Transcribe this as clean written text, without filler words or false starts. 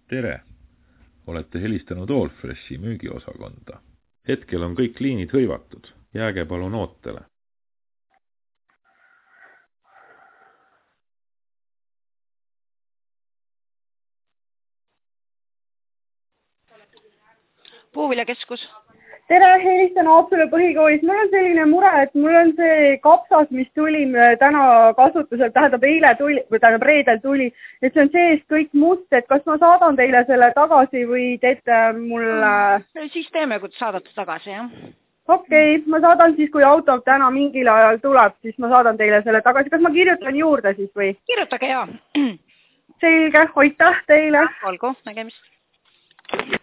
Tere! Olete helistanud Allfreshi müügiosakonda. Hetkel on kõik liinid hõivatud. Jääge palun ootele. Puuviljakeskus. Tere, helistan Haapsalu põhikoolis. Mul on selline mure, et mul on see kapsas, mis tuli täna kasutusel, reedel tuli, et see on sees kõik must, et kas ma saadan teile selle tagasi või teete mulle... Siis teeme, kui saadate tagasi, jah? Okei, ma saadan siis, kui auto täna mingil ajal tuleb, siis ma saadan teile selle tagasi. Kas ma kirjutan juurde siis või? Kirjutage, jaa. Selge, aitäh teile. Olgu, nägemist.